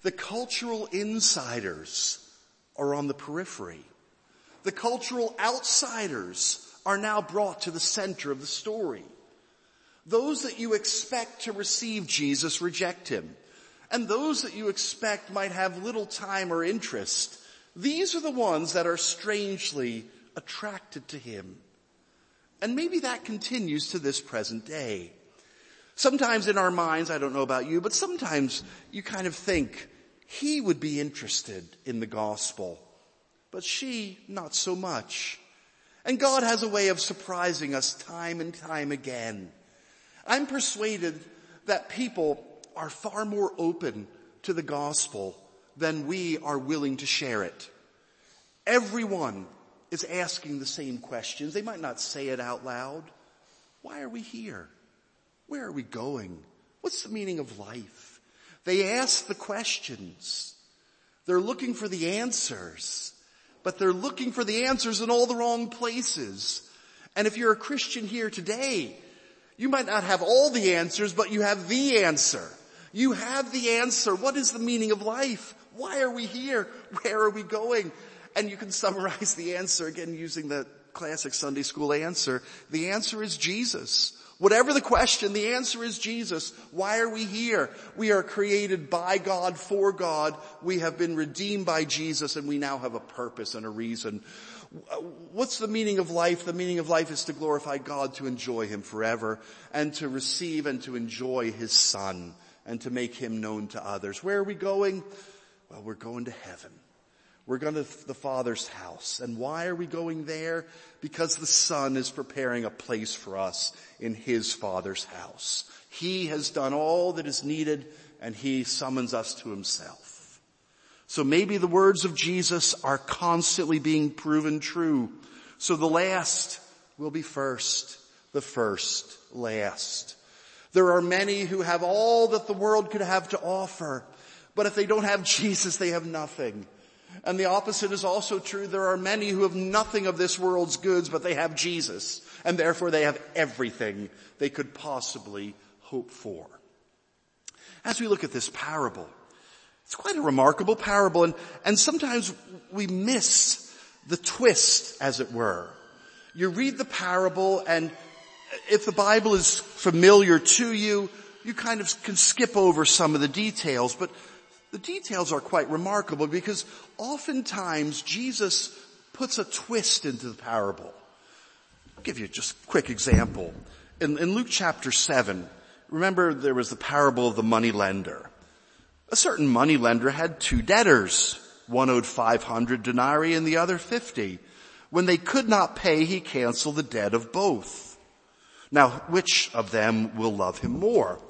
The cultural insiders are on the periphery. The cultural outsiders are now brought to the center of the story. Those that you expect to receive Jesus reject him. And those that you expect might have little time or interest, these are the ones that are strangely attracted to him. And maybe that continues to this present day. Sometimes in our minds, I don't know about you, but sometimes you kind of think, he would be interested in the gospel, but she not so much. And God has a way of surprising us time and time again. I'm persuaded that people are far more open to the gospel than we are willing to share it. Everyone is asking the same questions. They might not say it out loud. Why are we here? Where are we going? What's the meaning of life? They ask the questions. They're looking for the answers, but they're looking for the answers in all the wrong places. And if you're a Christian here today, you might not have all the answers, but you have the answer. You have the answer. What is the meaning of life? Why are we here? Where are we going? And you can summarize the answer again using the classic Sunday school answer. The answer is Jesus. Whatever the question, the answer is Jesus. Why are we here? We are created by God, for God. We have been redeemed by Jesus, and we now have a purpose and a reason. What's the meaning of life? The meaning of life is to glorify God, to enjoy him forever, and to receive and to enjoy his Son, and to make him known to others. Where are we going? Well, we're going to heaven. We're going to the Father's house. And why are we going there? Because the Son is preparing a place for us in his Father's house. He has done all that is needed, and he summons us to himself. So maybe the words of Jesus are constantly being proven true. So the last will be first, the first last. There are many who have all that the world could have to offer, but if they don't have Jesus, they have nothing. And the opposite is also true. There are many who have nothing of this world's goods, but they have Jesus, and therefore they have everything they could possibly hope for. As we look at this parable, it's quite a remarkable parable, and sometimes we miss the twist, as it were. You read the parable, and if the Bible is familiar to you, you kind of can skip over some of the details, but the details are quite remarkable because oftentimes Jesus puts a twist into the parable. I'll give you just a quick example. In Luke chapter 7, remember there was the parable of the moneylender. A certain moneylender had two debtors. One owed 500 denarii and the other 50. When they could not pay, he canceled the debt of both. Now, which of them will love him more?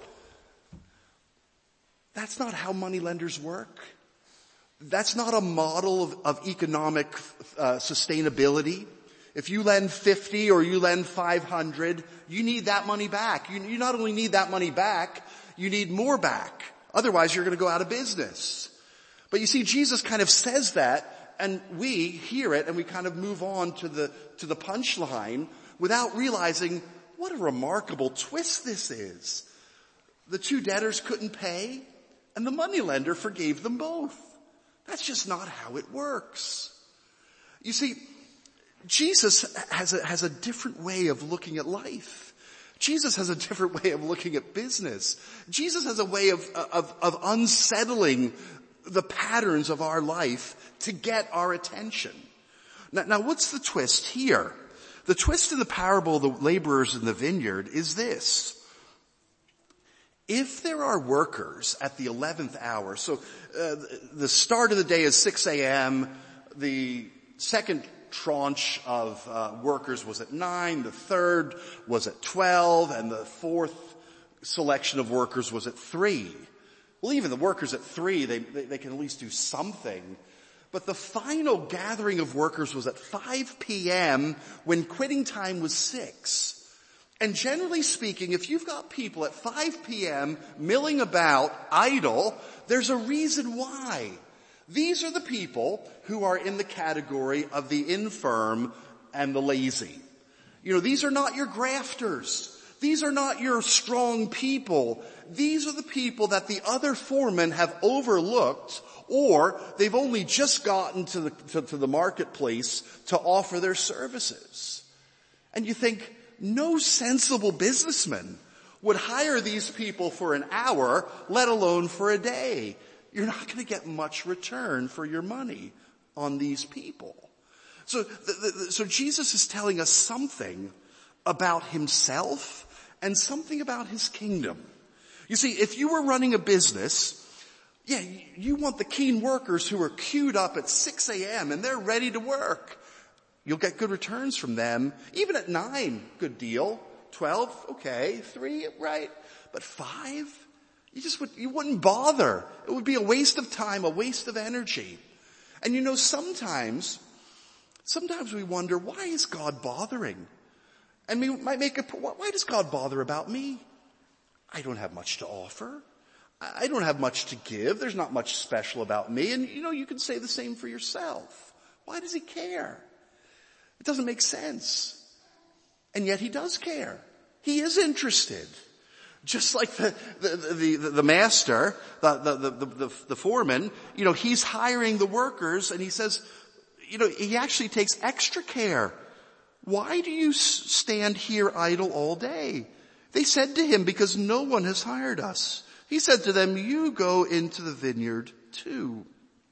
That's not how moneylenders work. That's not a model of economic sustainability. If you lend 50 or you lend 500, you need that money back. You not only need that money back, you need more back. Otherwise, you're going to go out of business. But you see, Jesus kind of says that, and we hear it, and we kind of move on to the punchline without realizing what a remarkable twist this is. The two debtors couldn't pay, and the moneylender forgave them both. That's just not how it works. You see, Jesus has a different way of looking at life. Jesus has a different way of looking at business. Jesus has a way of unsettling the patterns of our life to get our attention. Now what's the twist here? The twist in the parable of the laborers in the vineyard is this. If there are workers at the 11th hour, so the start of the day is 6 a.m., the second tranche of workers was at 9, the third was at 12, and the fourth selection of workers was at 3. Well, even the workers at 3, they can at least do something. But the final gathering of workers was at 5 p.m. when quitting time was 6. And generally speaking, if you've got people at 5 p.m. milling about idle, there's a reason why. These are the people who are in the category of the infirm and the lazy. You know, these are not your grafters. These are not your strong people. these are the people that the other foremen have overlooked, or they've only just gotten to the marketplace to offer their services. And you think, no sensible businessman would hire these people for an hour, let alone for a day. You're not going to get much return for your money on these people. So Jesus is telling us something about himself and something about his kingdom. You see, if you were running a business, you want the keen workers who are queued up at 6 a.m. and they're ready to work. You'll get good returns from them. Even at 9, good deal. 12, okay. 3, right. But 5, you wouldn't bother. It would be a waste of time, a waste of energy. And sometimes we wonder, why is God bothering? And we might why does God bother about me? I don't have much to offer. I don't have much to give. There's not much special about me. And you can say the same for yourself. Why does he care? It doesn't make sense. And yet he does care. He is interested. Just like the master, the foreman, he's hiring the workers and he says, he actually takes extra care. Why do you stand here idle all day? They said to him, because no one has hired us. He said to them, you go into the vineyard too.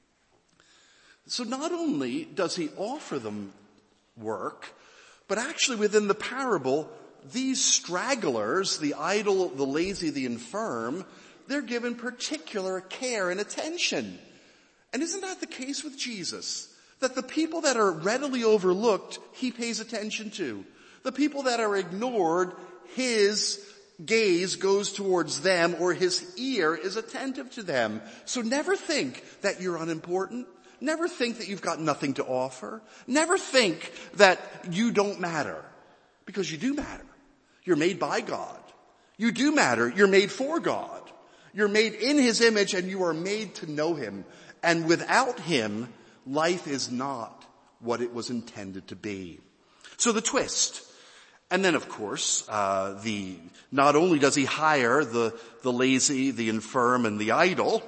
So not only does he offer them work, but actually within the parable, these stragglers, the idle, the lazy, the infirm, they're given particular care and attention. And isn't that the case with Jesus? That the people that are readily overlooked, he pays attention to. The people that are ignored, his gaze goes towards them, or his ear is attentive to them. So never think that you're unimportant. Never think that you've got nothing to offer. Never think that you don't matter. Because you do matter. You're made by God. You do matter. You're made for God. You're made in his image and you are made to know him. And without him, life is not what it was intended to be. So the twist. And then of course, not only does he hire the lazy, the infirm, and the idle,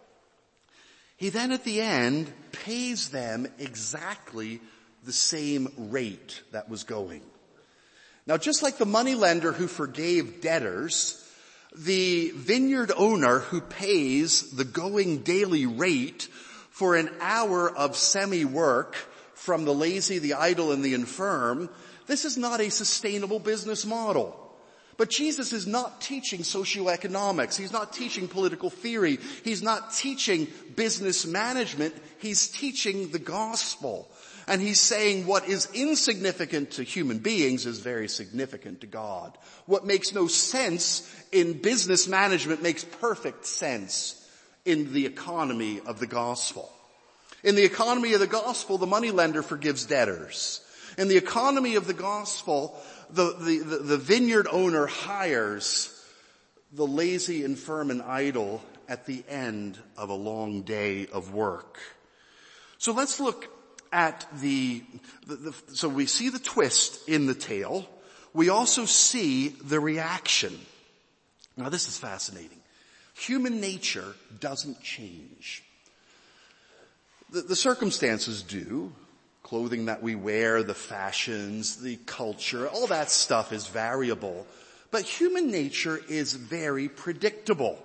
he then at the end pays them exactly the same rate that was going. Now just like the moneylender who forgave debtors, the vineyard owner who pays the going daily rate for an hour of semi-work from the lazy, the idle, and the infirm, this is not a sustainable business model. But Jesus is not teaching socioeconomics. He's not teaching political theory. He's not teaching business management. He's teaching the gospel. And he's saying what is insignificant to human beings is very significant to God. What makes no sense in business management makes perfect sense in the economy of the gospel. In the economy of the gospel, the moneylender forgives debtors. In the economy of the gospel, the vineyard owner hires the lazy, infirm, and idle at the end of a long day of work. So let's look at so we see the twist in the tale. We also see the reaction. Now this is fascinating. Human nature doesn't change. The circumstances do. Clothing that we wear, the fashions, the culture, all that stuff is variable. But human nature is very predictable.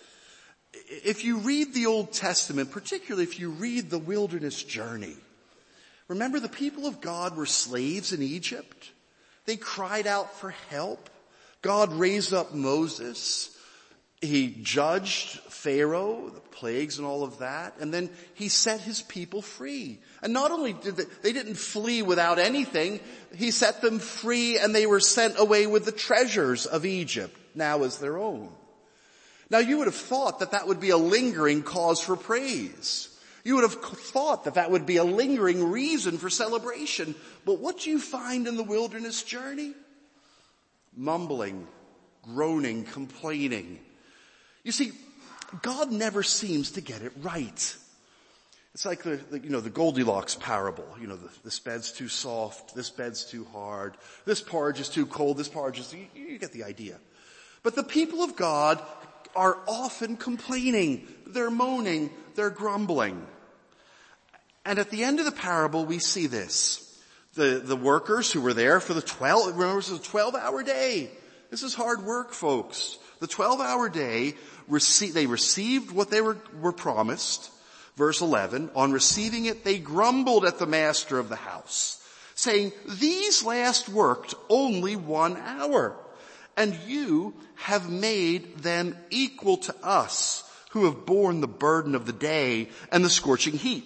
If you read the Old Testament, particularly if you read the wilderness journey, remember the people of God were slaves in Egypt. They cried out for help. God raised up Moses. He judged Pharaoh, the plagues and all of that, and then he set his people free. And not only did they didn't flee without anything, he set them free and they were sent away with the treasures of Egypt, now as their own. Now you would have thought that would be a lingering cause for praise. You would have thought that would be a lingering reason for celebration. But what do you find in the wilderness journey? Mumbling, groaning, complaining. You see, God never seems to get it right. It's like the Goldilocks parable. This bed's too soft, this bed's too hard, this porridge is too cold, this porridge is, you get the idea. But the people of God are often complaining. They're moaning. They're grumbling. And at the end of the parable, we see this. The workers who were there for remember, this was a 12-hour day. This is hard work, folks. The 12-hour day, they received what they were promised. Verse 11, on receiving it, they grumbled at the master of the house, saying, these last worked only 1 hour, and you have made them equal to us, who have borne the burden of the day and the scorching heat.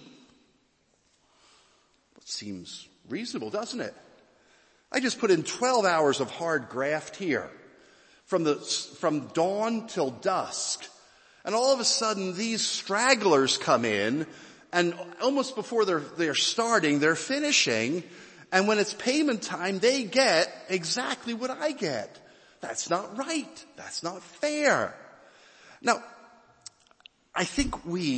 That seems reasonable, doesn't it? I just put in 12 hours of hard graft here, from dawn till dusk. And all of a sudden these stragglers come in, and almost before they're starting, they're finishing, and when it's payment time, they get exactly what I get. That's not right. That's not fair. Now, I think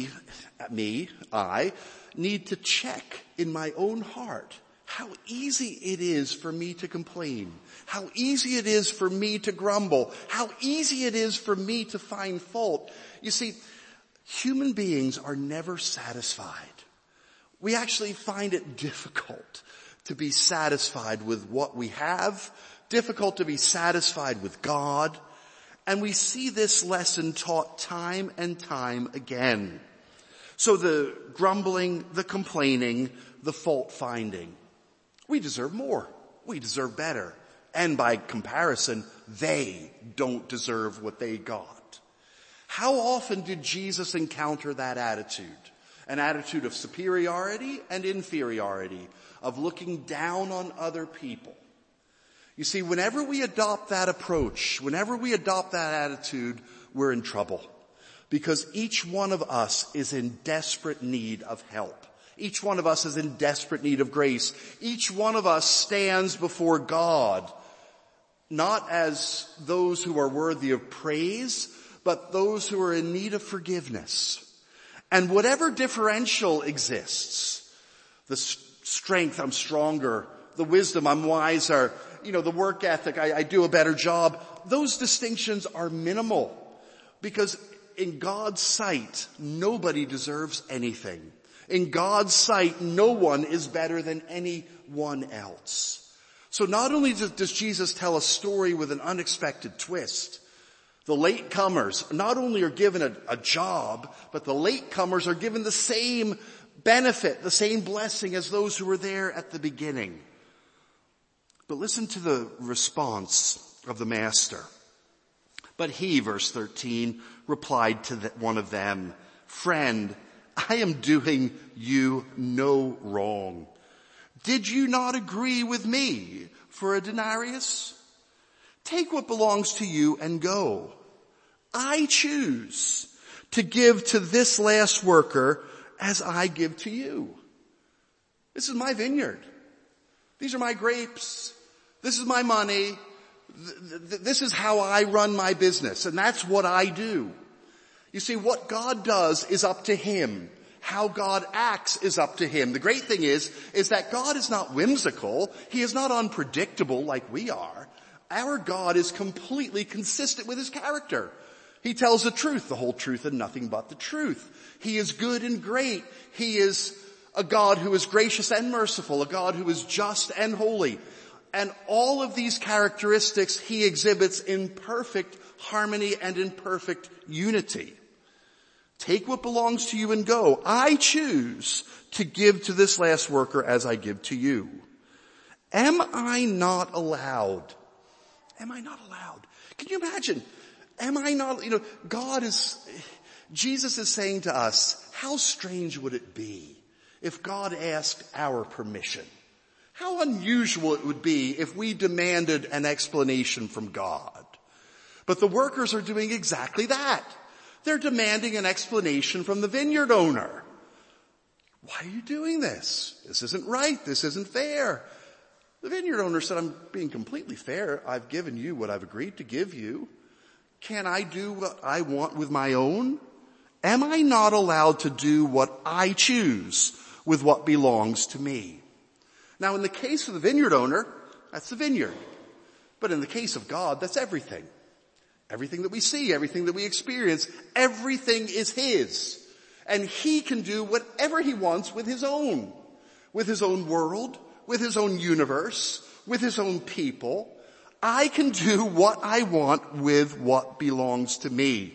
I need to check in my own heart how easy it is for me to complain, how easy it is for me to grumble, how easy it is for me to find fault. You see, human beings are never satisfied. We actually find it difficult to be satisfied with what we have, difficult to be satisfied with God, and we see this lesson taught time and time again. So the grumbling, the complaining, the fault finding. We deserve more. We deserve better. And by comparison, they don't deserve what they got. How often did Jesus encounter that attitude? An attitude of superiority and inferiority, of looking down on other people. You see, whenever we adopt that approach, whenever we adopt that attitude, we're in trouble. Because each one of us is in desperate need of help. Each one of us is in desperate need of grace. Each one of us stands before God, not as those who are worthy of praise, but those who are in need of forgiveness. And whatever differential exists, the strength, I'm stronger, the wisdom, I'm wiser, the work ethic, I do a better job, those distinctions are minimal. Because in God's sight, nobody deserves anything. In God's sight, no one is better than anyone else. So not only does Jesus tell a story with an unexpected twist, the latecomers not only are given a job, but the latecomers are given the same benefit, the same blessing as those who were there at the beginning. But listen to the response of the master. But he, verse 13, replied to one of them, friend, I am doing you no wrong. Did you not agree with me for a denarius? Take what belongs to you and go. I choose to give to this last worker as I give to you. This is my vineyard. These are my grapes. This is my money. This is how I run my business, and that's what I do. You see, what God does is up to Him. How God acts is up to Him. The great thing is that God is not whimsical. He is not unpredictable like we are. Our God is completely consistent with His character. He tells the truth, the whole truth, and nothing but the truth. He is good and great. He is a God who is gracious and merciful, a God who is just and holy. And all of these characteristics He exhibits in perfect harmony and in perfect unity. Take what belongs to you and go. I choose to give to this last worker as I give to you. Am I not allowed? Am I not allowed? Can you imagine? Am I not, Jesus is saying to us, how strange would it be if God asked our permission? How unusual it would be if we demanded an explanation from God. But the workers are doing exactly that. They're demanding an explanation from the vineyard owner. Why are you doing this? This isn't right. This isn't fair. The vineyard owner said, I'm being completely fair. I've given you what I've agreed to give you. Can I do what I want with my own? Am I not allowed to do what I choose with what belongs to me? Now, in the case of the vineyard owner, that's the vineyard. But in the case of God, that's everything. Everything that we see, everything that we experience, everything is his. And he can do whatever he wants with his own world, with his own universe, with his own people. I can do what I want with what belongs to me.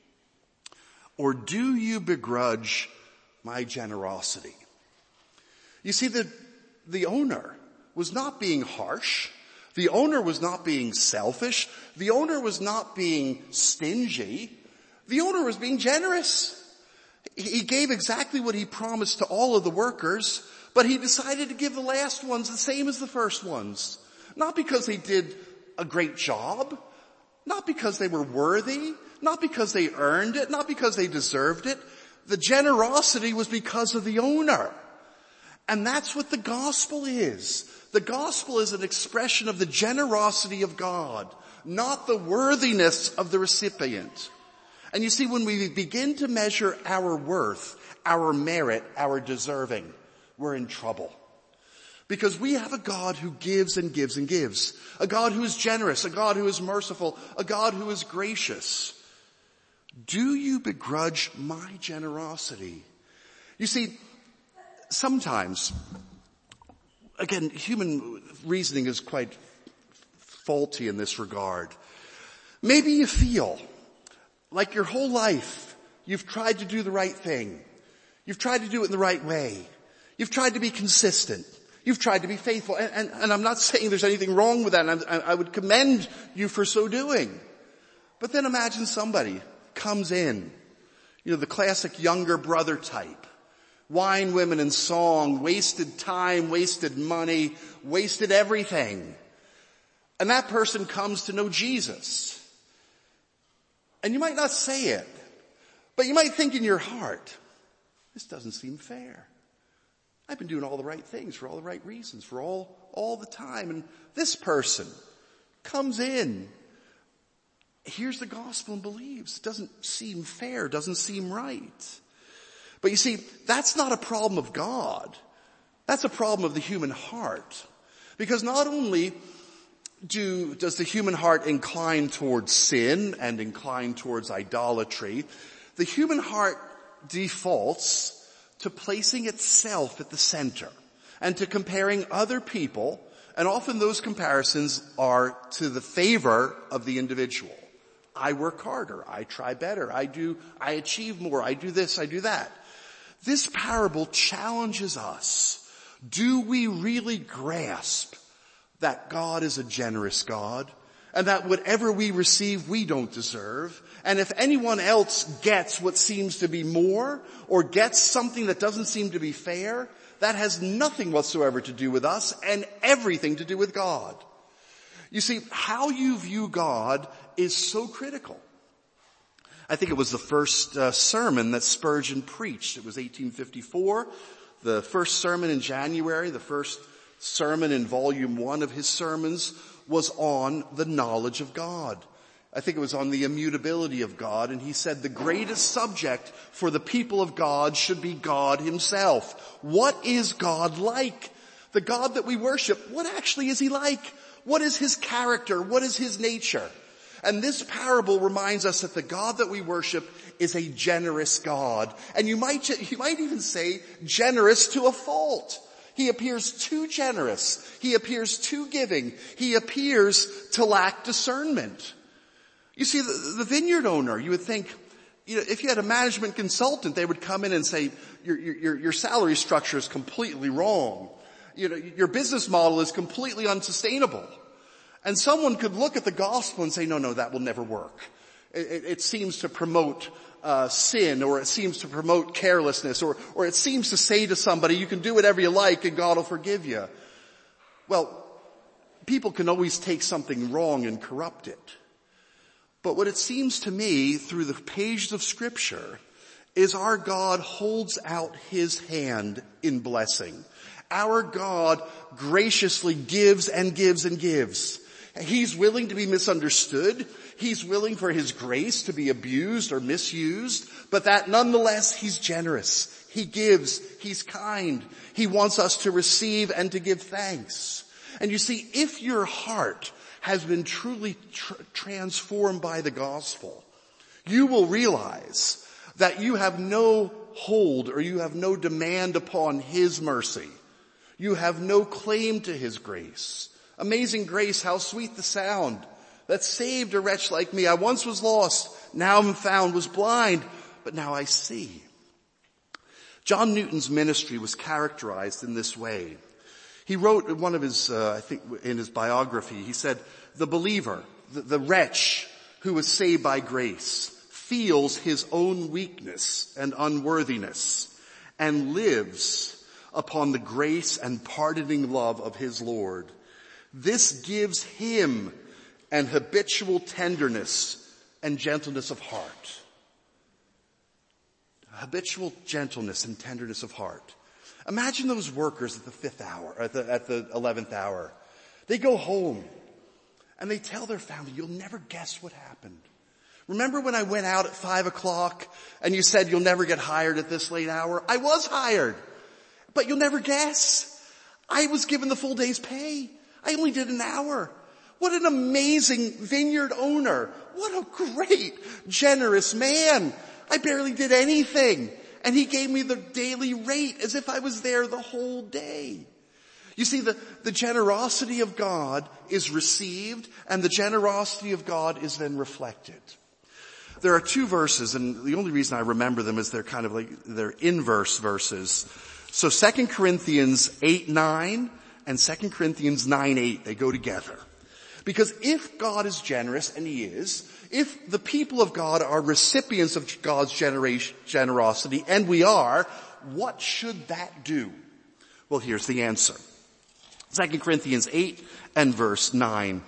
Or do you begrudge my generosity? You see, the owner was not being harsh. The owner was not being selfish. The owner was not being stingy. The owner was being generous. He gave exactly what he promised to all of the workers, but he decided to give the last ones the same as the first ones. Not because they did a great job, not because they were worthy, not because they earned it, not because they deserved it. The generosity was because of the owner. And that's what the gospel is. The gospel is an expression of the generosity of God, not the worthiness of the recipient. And you see, when we begin to measure our worth, our merit, our deserving, we're in trouble. Because we have a God who gives and gives and gives. A God who is generous, a God who is merciful, a God who is gracious. Do you begrudge my generosity? You see, sometimes, again, human reasoning is quite faulty in this regard. Maybe you feel like your whole life you've tried to do the right thing. You've tried to do it in the right way. You've tried to be consistent. You've tried to be faithful. And I'm not saying there's anything wrong with that. And I would commend you for so doing. But then imagine somebody comes in, the classic younger brother type. Wine, women, and song, wasted time, wasted money, wasted everything. And that person comes to know Jesus. And you might not say it, but you might think in your heart, this doesn't seem fair. I've been doing all the right things for all the right reasons for all the time. And this person comes in, hears the gospel and believes. It doesn't seem fair, doesn't seem right. But you see, that's not a problem of God. That's a problem of the human heart. Because not only does the human heart incline towards sin and incline towards idolatry, the human heart defaults to placing itself at the center and to comparing other people, and often those comparisons are to the favor of the individual. I work harder, I try better, I achieve more, I do this, I do that. This parable challenges us. Do we really grasp that God is a generous God and that whatever we receive we don't deserve? And if anyone else gets what seems to be more or gets something that doesn't seem to be fair, that has nothing whatsoever to do with us and everything to do with God. You see, how you view God is so critical. I think it was the first sermon that Spurgeon preached. It was 1854, the first sermon in January, the first sermon in volume 1 of his sermons was on the knowledge of God. I think it was on the immutability of God, and he said the greatest subject for the people of God should be God himself. What is God like? The God that we worship, what actually is he like? What is his character? What is his nature? And this parable reminds us that the God that we worship is a generous God. And you might even say generous to a fault. He appears too generous. He appears too giving. He appears to lack discernment. You see, the vineyard owner, you would think, if you had a management consultant, they would come in and say, your salary structure is completely wrong. Your business model is completely unsustainable. And someone could look at the gospel and say, no, that will never work. It seems to promote sin, or it seems to promote carelessness, or it seems to say to somebody, you can do whatever you like and God will forgive you. Well, people can always take something wrong and corrupt it. But what it seems to me through the pages of Scripture is our God holds out his hand in blessing. Our God graciously gives and gives and gives. He's willing to be misunderstood. He's willing for his grace to be abused or misused, but that nonetheless he's generous. He gives. He's kind. He wants us to receive and to give thanks. And you see, if your heart has been truly transformed by the gospel, you will realize that you have no hold or you have no demand upon his mercy. You have no claim to his grace. Amazing grace, how sweet the sound that saved a wretch like me. I once was lost, now am found, was blind, but now I see. John Newton's ministry was characterized in this way. He wrote in one of his, I think in his biography, he said, the believer, the wretch who was saved by grace, feels his own weakness and unworthiness and lives upon the grace and pardoning love of his Lord. This gives him an habitual tenderness and gentleness of heart. Habitual gentleness and tenderness of heart. Imagine those workers at the 5th hour, at the 11th hour. They go home and they tell their family, you'll never guess what happened. Remember when I went out at 5 o'clock and you said you'll never get hired at this late hour? I was hired, but you'll never guess. I was given the full day's pay. I only did an hour. What an amazing vineyard owner. What a great, generous man. I barely did anything. And he gave me the daily rate as if I was there the whole day. You see, the generosity of God is received and the generosity of God is then reflected. There are 2 verses, and the only reason I remember them is they're kind of like, they're inverse verses. So 2 Corinthians 8:9 and 2 Corinthians 9:8, they go together. Because if God is generous, and he is, if the people of God are recipients of God's generosity, and we are, what should that do? Well, here's the answer. 2 Corinthians 8 and verse 9.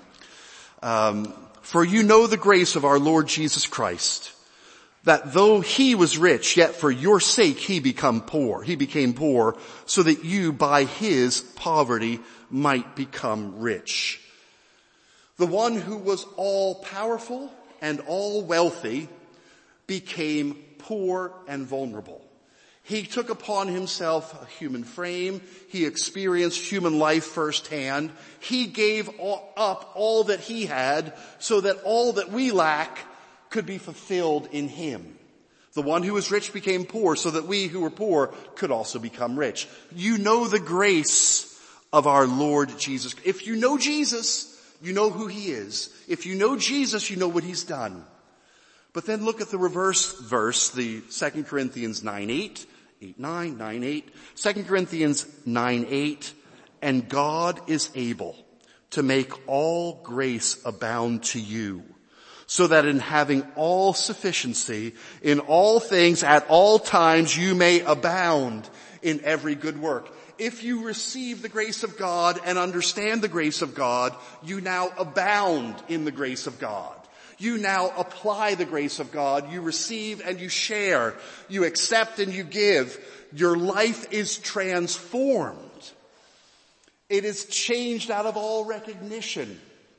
For you know the grace of our Lord Jesus Christ, that though he was rich, yet for your sake he became poor, so that you by his poverty might become rich. The one who was all powerful and all wealthy became poor and vulnerable. He took upon himself a human frame. He experienced human life firsthand. He gave up all that he had so that all that we lack could be fulfilled in him. The one who was rich became poor so that we who were poor could also become rich. You know the grace of our Lord Jesus. If you know Jesus, you know who he is. If you know Jesus, you know what he's done. But then look at the reverse verse, the 2 Corinthians 9:8, 8:9, 9:8. 2 Corinthians 9:8, and God is able to make all grace abound to you, so that in having all sufficiency in all things at all times you may abound in every good work. If you receive the grace of God and understand the grace of God, you now abound in the grace of God. You now apply the grace of God. You receive and you share. You accept and you give. Your life is transformed. It is changed out of all recognition.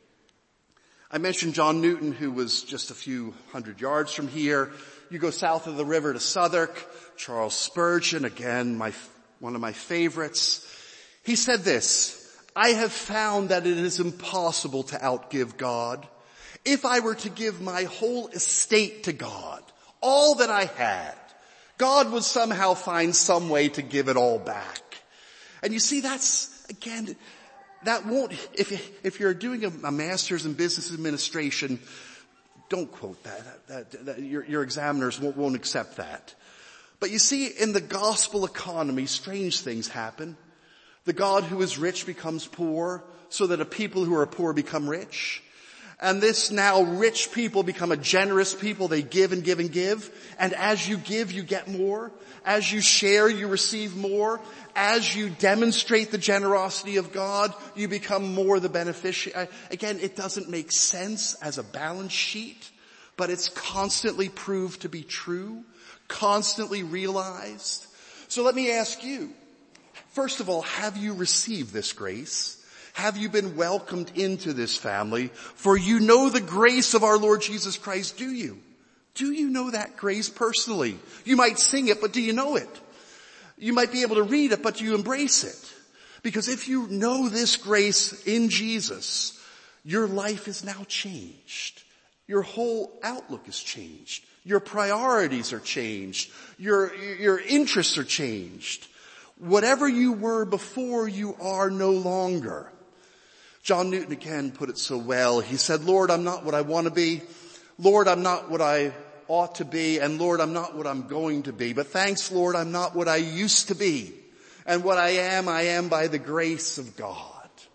I mentioned John Newton, who was just a few hundred yards from here. You go south of the river to Southwark. Charles Spurgeon, again, one of my favorites. He said this, I have found that it is impossible to outgive God. If I were to give my whole estate to God, all that I had, God would somehow find some way to give it all back. And you see, that's, again, that won't, if you're doing a master's in business administration, don't quote that. Your examiners won't accept that. But you see, in the gospel economy, strange things happen. The God who is rich becomes poor, so that a people who are poor become rich. And this now rich people become a generous people. They give and give and give. And as you give, you get more. As you share, you receive more. As you demonstrate the generosity of God, you become more the beneficiary. Again, it doesn't make sense as a balance sheet, but it's constantly proved to be true, constantly realized. So let me ask you, first of all, have you received this grace? Have you been welcomed into this family? For you know the grace of our Lord Jesus Christ, do you? Do you know that grace personally? You might sing it, but do you know it? You might be able to read it, but do you embrace it? Because if you know this grace in Jesus, your life is now changed. Your whole outlook is changed. Your priorities are changed. Your interests are changed. Whatever you were before, you are no longer. John Newton again put it so well. He said, Lord, I'm not what I want to be. Lord, I'm not what I ought to be. And Lord, I'm not what I'm going to be. But thanks, Lord, I'm not what I used to be. And what I am by the grace of God.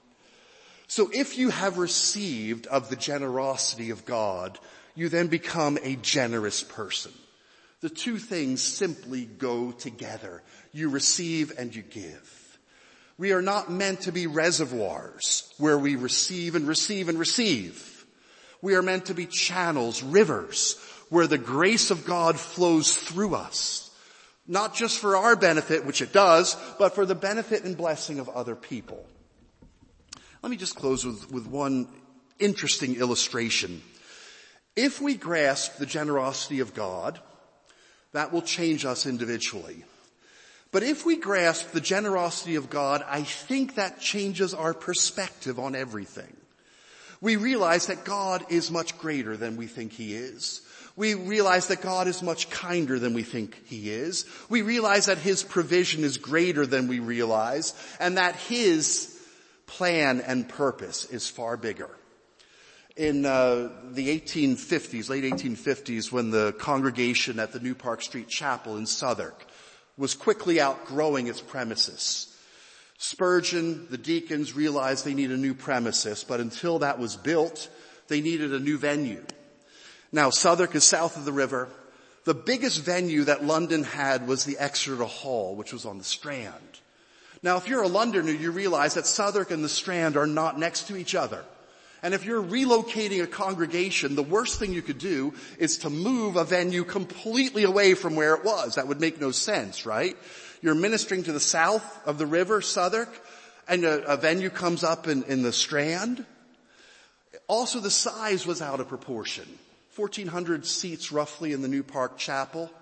So if you have received of the generosity of God, you then become a generous person. The two things simply go together. You receive and you give. We are not meant to be reservoirs where we receive and receive and receive. We are meant to be channels, rivers, where the grace of God flows through us. Not just for our benefit, which it does, but for the benefit and blessing of other people. Let me just close with one interesting illustration. If we grasp the generosity of God, that will change us individually. But if we grasp the generosity of God, I think that changes our perspective on everything. We realize that God is much greater than we think He is. We realize that God is much kinder than we think He is. We realize that His provision is greater than we realize, and that His plan and purpose is far bigger. In the 1850s, late 1850s, when the congregation at the New Park Street Chapel in Southwark was quickly outgrowing its premises, Spurgeon, the deacons, realized they needed a new premises, but until that was built, they needed a new venue. Now, Southwark is south of the river. The biggest venue that London had was the Exeter Hall, which was on the Strand. Now, if you're a Londoner, you realize that Southwark and the Strand are not next to each other. And if you're relocating a congregation, the worst thing you could do is to move a venue completely away from where it was. That would make no sense, right? You're ministering to the south of the river, Southwark, and a venue comes up in the Strand. Also, the size was out of proportion. 1,400 seats roughly in the New Park Chapel,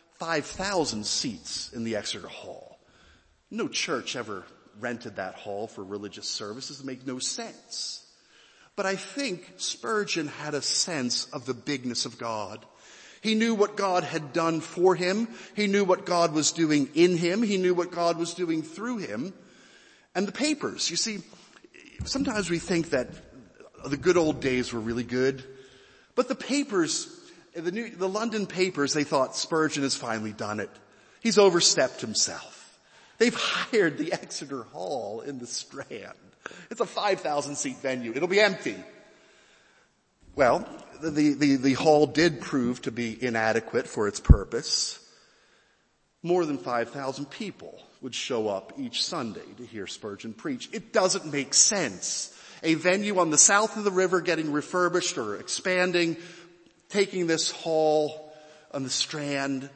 5,000 seats in the Exeter Hall. No church ever rented that hall for religious services. It made no sense. But I think Spurgeon had a sense of the bigness of God. He knew what God had done for him. He knew what God was doing in him. He knew what God was doing through him. And the papers, you see, sometimes we think that the good old days were really good. But the papers, the London papers, they thought Spurgeon has finally done it. He's overstepped himself. They've hired the Exeter Hall in the Strand. It's a 5,000 seat venue. It'll be empty. Well, the hall did prove to be inadequate for its purpose. More than 5,000 people would show up each Sunday to hear Spurgeon preach. It doesn't make sense. A venue on the south of the river getting refurbished or expanding, taking this hall on the Strand.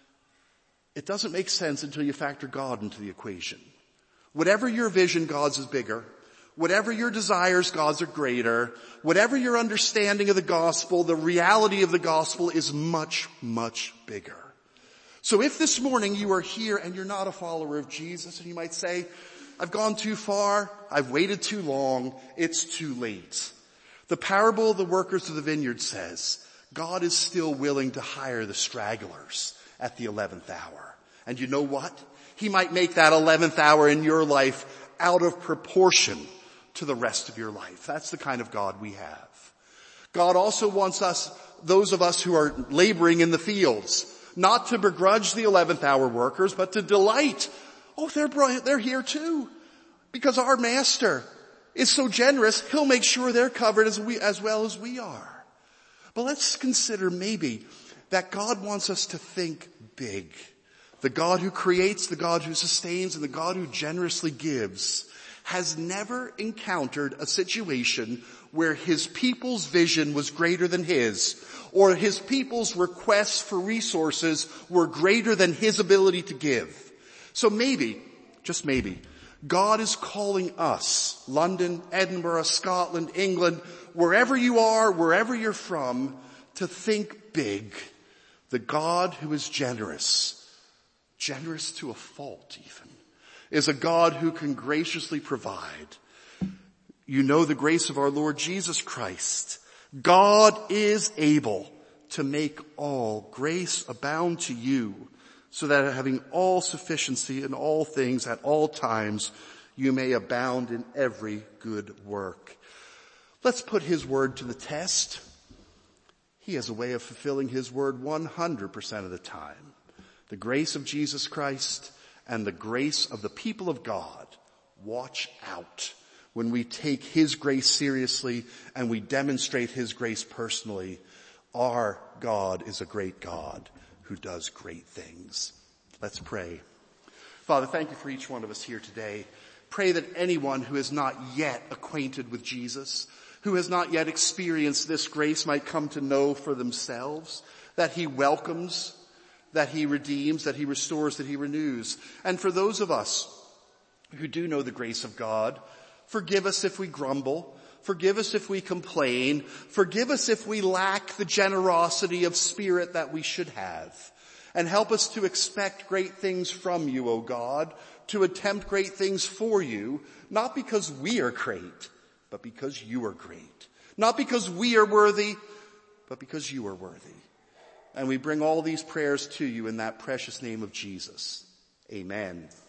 It doesn't make sense until you factor God into the equation. Whatever your vision, God's is bigger. Whatever your desires, God's are greater. Whatever your understanding of the gospel, the reality of the gospel is much, much bigger. So if this morning you are here and you're not a follower of Jesus, and you might say, I've gone too far, I've waited too long, it's too late. The parable of the workers of the vineyard says, God is still willing to hire the stragglers at the 11th hour. And you know what? He might make that 11th hour in your life out of proportion to the rest of your life. That's the kind of God we have. God also wants us, those of us who are laboring in the fields, not to begrudge the 11th hour workers, but to delight. Oh, they're here too. Because our master is so generous, he'll make sure they're covered as well as we are. But let's consider maybe that God wants us to think big. The God who creates, the God who sustains, and the God who generously gives has never encountered a situation where his people's vision was greater than his, or his people's requests for resources were greater than his ability to give. So maybe, just maybe, God is calling us, London, Edinburgh, Scotland, England, wherever you are, wherever you're from, to think big. The God who is generous to a fault even, is a God who can graciously provide. You know the grace of our Lord Jesus Christ. God is able to make all grace abound to you, so that having all sufficiency in all things at all times, you may abound in every good work. Let's put his word to the test. He has a way of fulfilling his word 100% of the time. The grace of Jesus Christ and the grace of the people of God. Watch out when we take his grace seriously and we demonstrate his grace personally. Our God is a great God who does great things. Let's pray. Father, thank you for each one of us here today. Pray that anyone who is not yet acquainted with Jesus, who has not yet experienced this grace, might come to know for themselves that he welcomes, that he redeems, that he restores, that he renews. And for those of us who do know the grace of God, forgive us if we grumble. Forgive us if we complain. Forgive us if we lack the generosity of spirit that we should have. And help us to expect great things from you, O God, to attempt great things for you, not because we are great, but because you are great. Not because we are worthy, but because you are worthy. And we bring all these prayers to you in that precious name of Jesus. Amen.